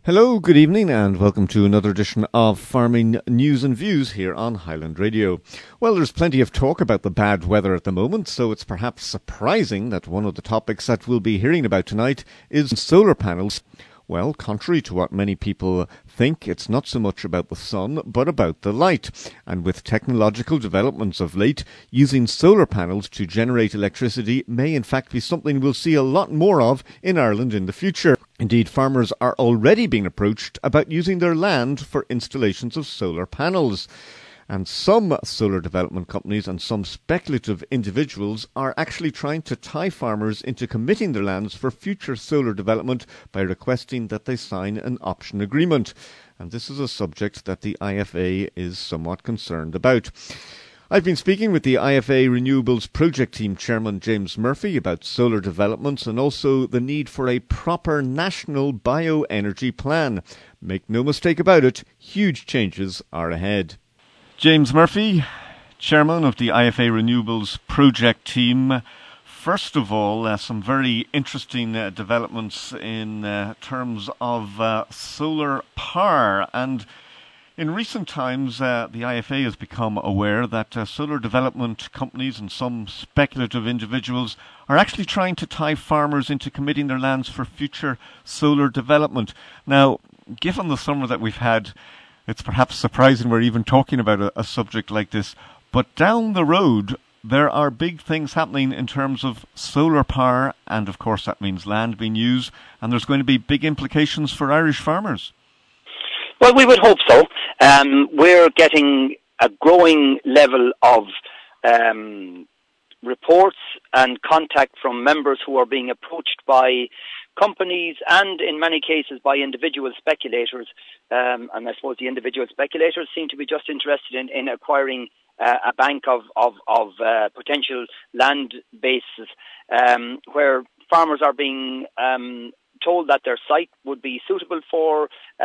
Hello, good evening, and welcome to another edition of Farming News and Views here on Highland Radio. Well, there's plenty of talk about the bad weather at the moment, so it's perhaps surprising that one of the topics that we'll be hearing about tonight is solar panels. Well, contrary to what many people think, it's not so much about the sun, but about the light. And with technological developments of late, using solar panels to generate electricity may in fact be something we'll see a lot more of in Ireland in the future. Indeed, farmers are already being approached about using their land for installations of solar panels. And some solar development companies and some speculative individuals are actually trying to tie farmers into committing their lands for future solar development by requesting that they sign an option agreement. And this is a subject that the IFA is somewhat concerned about. I've been speaking with the IFA Renewables Project Team Chairman James Murphy about solar developments and also the need for a proper national bioenergy plan. Make no mistake about it, huge changes are ahead. James Murphy, Chairman of the IFA Renewables Project Team. First of all, some very interesting developments in terms of solar power. And in recent times, the IFA has become aware that solar development companies and some speculative individuals are actually trying to tie farmers into committing their lands for future solar development. Now, given the summer that we've had, it's perhaps surprising we're even talking about a subject like this. But down the road, there are big things happening in terms of solar power, and of course that means land being used, and there's going to be big implications for Irish farmers. Well, we would hope so. We're getting a growing level of reports and contact from members who are being approached by companies and, in many cases, by individual speculators. And I suppose the individual speculators seem to be just interested in acquiring a bank of potential land bases where farmers are being told that their site would be suitable for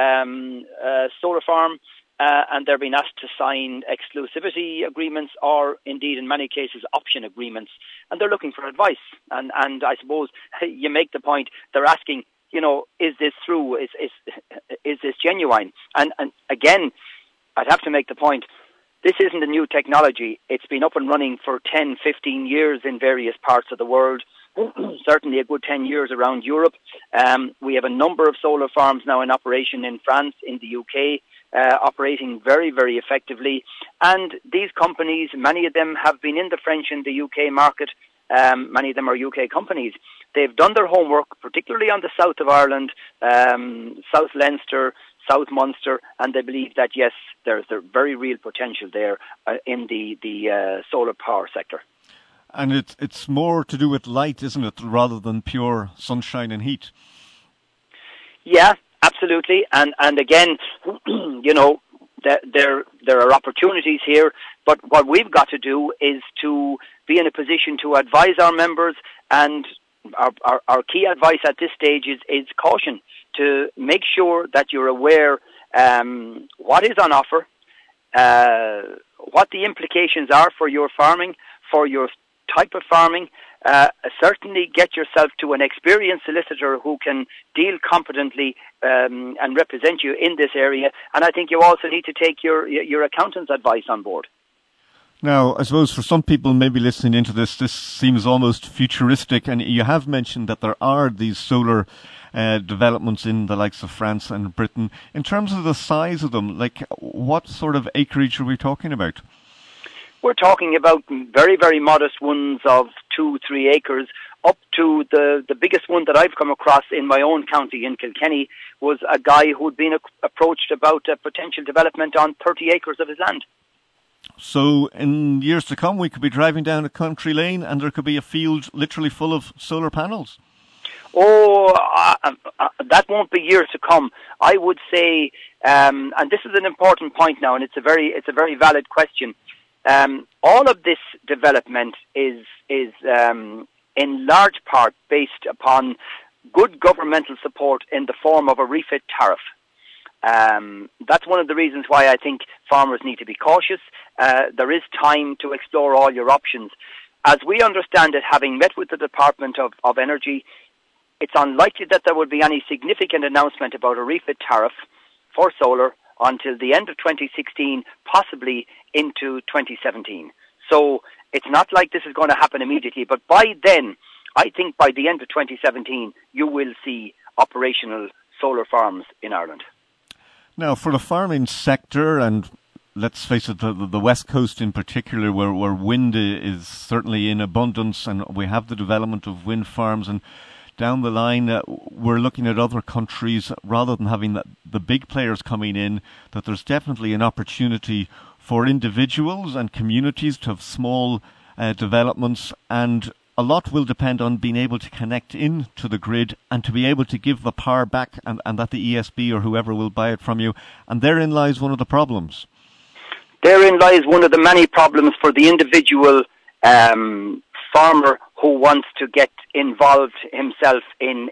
a solar farm, and they're being asked to sign exclusivity agreements or, indeed, in many cases, option agreements. And they're looking for advice. And I suppose you make the point, they're asking, is this true? Is this genuine? And again, I'd have to make the point, this isn't a new technology. It's been up and running for 10, 15 years in various parts of the world. Certainly a good 10 years around Europe. We have a number of solar farms now in operation in France, in the UK, operating very, very effectively. And these companies, many of them have been in the French and the UK market. Many of them are UK companies. They've done their homework, particularly on the south of Ireland, South Leinster, South Munster, and they believe that, yes, there's a very real potential there in the solar power sector. And it's more to do with light, isn't it, rather than pure sunshine and heat? Yeah, absolutely. And again, there are opportunities here, but what we've got to do is to be in a position to advise our members, and our key advice at this stage is caution, to make sure that you're aware what is on offer, what the implications are for your farming, for your type of farming. Certainly get yourself to an experienced solicitor who can deal competently and represent you in this area. And I think you also need to take your accountant's advice on board. Now, I suppose for some people maybe listening into this seems almost futuristic, and you have mentioned that there are these solar developments in the likes of France and Britain. In terms of the size of them, like what sort of acreage are we talking about? We're talking about very, very modest ones of 2-3 acres, up to the biggest one that I've come across in my own county in Kilkenny was a guy who'd been approached about a potential development on 30 acres of his land. So in years to come, we could be driving down a country lane and there could be a field literally full of solar panels. Oh, that won't be years to come. I would say, and this is an important point now, and it's a very valid question. All of this development is in large part based upon good governmental support in the form of a refit tariff. That's one of the reasons why I think farmers need to be cautious. There is time to explore all your options. As we understand it, having met with the Department of Energy, it's unlikely that there would be any significant announcement about a refit tariff for solar until the end of 2016, possibly into 2017. So it's not like this is going to happen immediately, but by then, I think by the end of 2017, you will see operational solar farms in Ireland. Now, for the farming sector, and let's face it, the West Coast in particular, where wind is certainly in abundance, and we have the development of wind farms, and down the line, we're looking at other countries, rather than having the big players coming in, that there's definitely an opportunity for individuals and communities to have small developments, and a lot will depend on being able to connect into the grid and to be able to give the power back, and that the ESB or whoever will buy it from you. And therein lies one of the problems. Therein lies one of the many problems for the individual farmer who wants to get involved himself in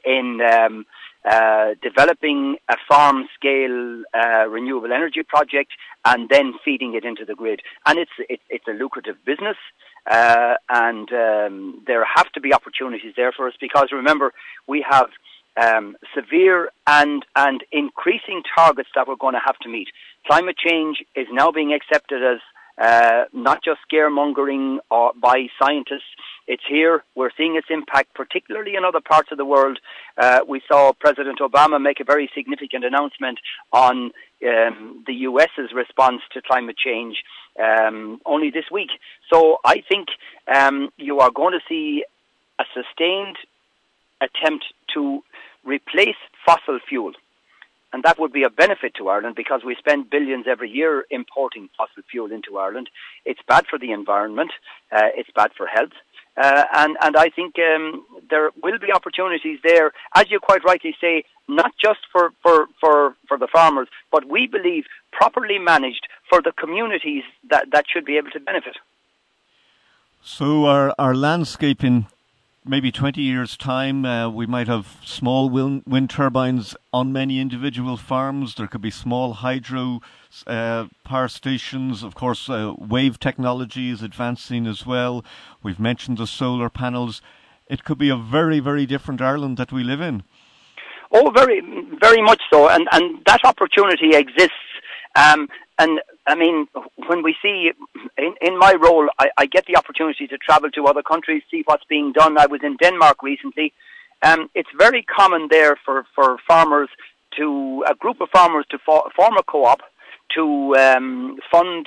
developing a farm-scale renewable energy project and then feeding it into the grid. And it's a lucrative business, and there have to be opportunities there for us, because remember, we have severe and increasing targets that we're going to have to meet. Climate change is now being accepted as not just scaremongering by scientists. It's here. We're seeing its impact, particularly in other parts of the world. We saw President Obama make a very significant announcement on the US's response to climate change only this week. So I think you are going to see a sustained attempt to replace fossil fuel. And that would be a benefit to Ireland, because we spend billions every year importing fossil fuel into Ireland. It's bad for the environment. It's bad for health. And I think there will be opportunities there, as you quite rightly say, not just for the farmers, but we believe properly managed for the communities that should be able to benefit. So our landscape in maybe 20 years' time, we might have small wind turbines on many individual farms. There could be small hydro power stations. Of course, wave technology is advancing as well. We've mentioned the solar panels. It could be a very, very different Ireland that we live in. Oh, very, very much so. And that opportunity exists. And I mean, when we see, in my role, I get the opportunity to travel to other countries, see what's being done. I was in Denmark recently. It's very common there for farmers a group of farmers to form a co-op to fund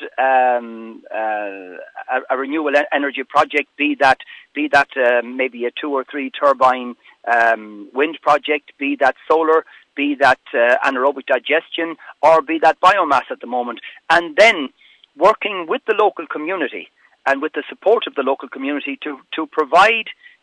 a renewable energy project, be that maybe a 2 or 3 turbine wind project, be that solar, be that anaerobic digestion, or be that biomass at the moment, and then working with the local community and with the support of the local community to provide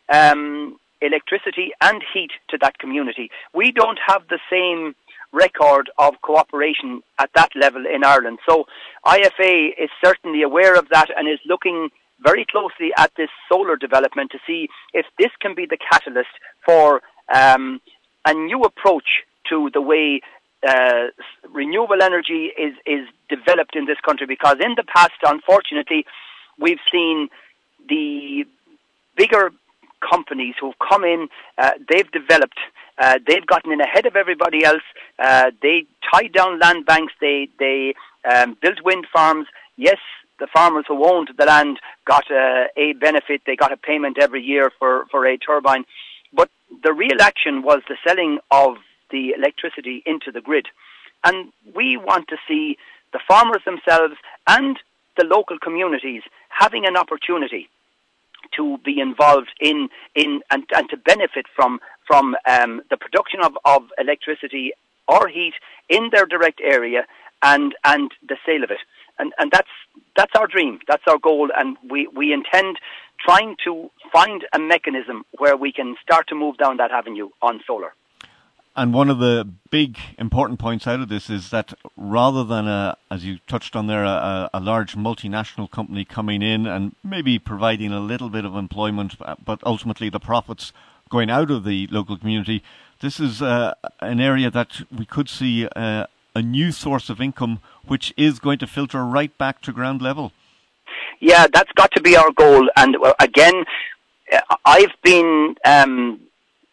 electricity and heat to that community. We don't have the same record of cooperation at that level in Ireland. So IFA is certainly aware of that and is looking very closely at this solar development to see if this can be the catalyst for a new approach to the way renewable energy is developed in this country. Because in the past, unfortunately, we've seen the bigger companies who've come in, they've developed, they've gotten in ahead of everybody else, they tied down land banks, they built wind farms. Yes, the farmers who owned the land got a benefit, they got a payment every year for a turbine. But the real action was the selling of the electricity into the grid. And we want to see the farmers themselves and the local communities having an opportunity to be involved in and to benefit from the production of electricity or heat in their direct area and the sale of it. And that's our dream, that's our goal, and we intend trying to find a mechanism where we can start to move down that avenue on solar. And one of the big important points out of this is that rather than, as you touched on there, a large multinational company coming in and maybe providing a little bit of employment, but ultimately the profits going out of the local community, this is an area that we could see a new source of income, which is going to filter right back to ground level. Yeah, that's got to be our goal. And again, I've been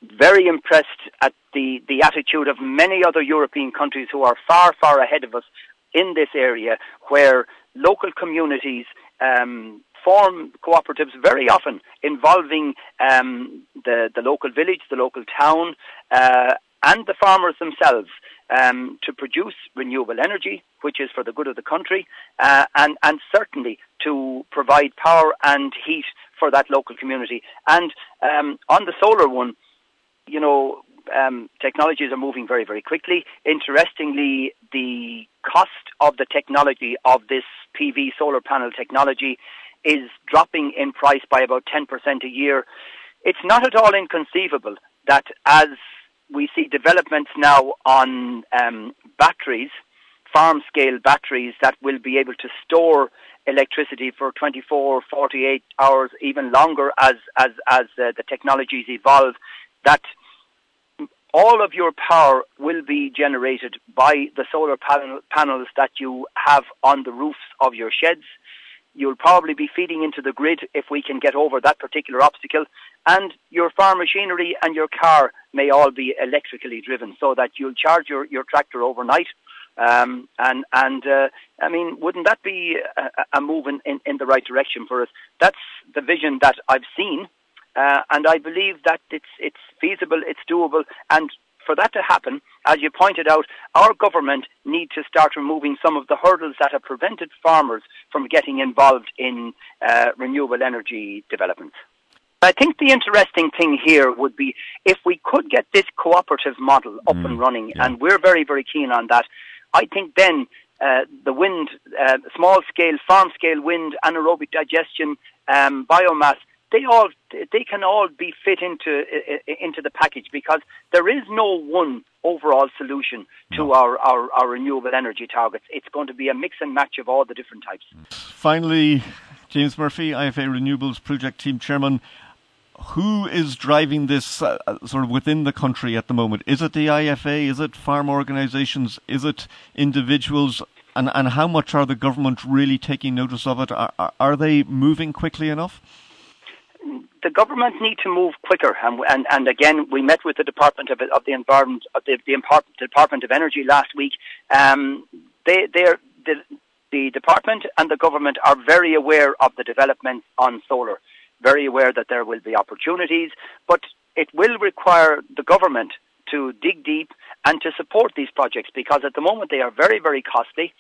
very impressed at the attitude of many other European countries who are far, far ahead of us in this area, where local communities form cooperatives very often involving the local village, the local town, and the farmers themselves to produce renewable energy, which is for the good of the country, and certainly to provide power and heat for that local community. And on the solar one, you know, technologies are moving very, very quickly. Interestingly, the cost of the technology of this PV solar panel technology is dropping in price by about 10% a year. It's not at all inconceivable that as we see developments now on batteries, farm-scale batteries that will be able to store electricity for 24, 48 hours, even longer as the technologies evolve, that all of your power will be generated by the solar panels that you have on the roofs of your sheds. You'll probably be feeding into the grid if we can get over that particular obstacle. And your farm machinery and your car may all be electrically driven, so that you'll charge your tractor overnight. I mean, wouldn't that be a move in the right direction for us? That's the vision that I've seen. And I believe that it's feasible, it's doable, and for that to happen, as you pointed out, our government need to start removing some of the hurdles that have prevented farmers from getting involved in renewable energy developments. I think the interesting thing here would be if we could get this cooperative model up and running, and we're very, very keen on that. I think then the wind, small-scale, farm-scale wind, anaerobic digestion, biomass, they can all be fit into the package, because there is no one overall solution to our renewable energy targets. It's going to be a mix and match of all the different types. Finally, James Murphy, IFA Renewables Project Team Chairman. Who is driving this sort of within the country at the moment? Is it the IFA? Is it farm organisations? Is it individuals? And how much are the government really taking notice of it? Are they moving quickly enough? The government need to move quicker, and again, we met with the Department of the Environment, the Department of Energy last week. The department and the government are very aware of the developments on solar, very aware that there will be opportunities, but it will require the government to dig deep and to support these projects, because at the moment they are very, very costly.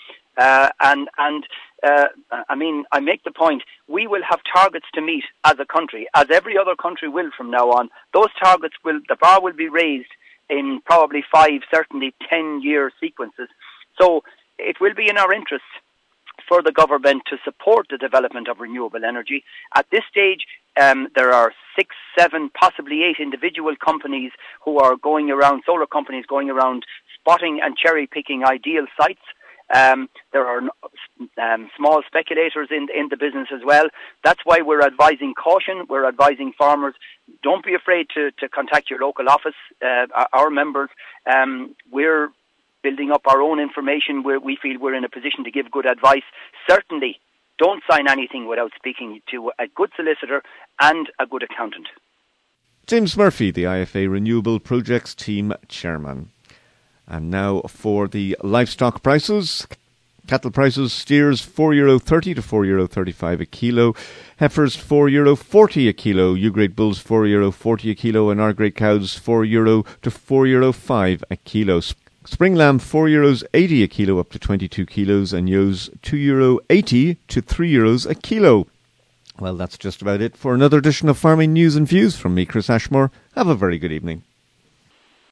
I mean, I make the point, we will have targets to meet as a country, as every other country will from now on. Those targets the bar will be raised in probably 5, certainly 10-year sequences. So it will be in our interest for the government to support the development of renewable energy. At this stage, there are 6, 7, possibly 8 individual companies who are going around, solar companies going around spotting and cherry-picking ideal sites. There are small speculators in the business as well. That's why we're advising caution. We're advising farmers, don't be afraid to contact your local office, our members. We're building up our own information where we feel we're in a position to give good advice. Certainly, don't sign anything without speaking to a good solicitor and a good accountant. James Murphy, the IFA Renewable Projects Team Chairman. And now for the livestock prices. Cattle prices, steers €4.30 to €4.35 a kilo, heifers €4.40 a kilo, U-grade bulls €4.40 a kilo, and R-grade cows €4 to €4.05 a kilo. Spring lamb €4.80 a kilo up to 22 kilos, and ewes €2.80 to €3 a kilo. Well, that's just about it for another edition of Farming News and Views from me, Chris Ashmore. Have a very good evening.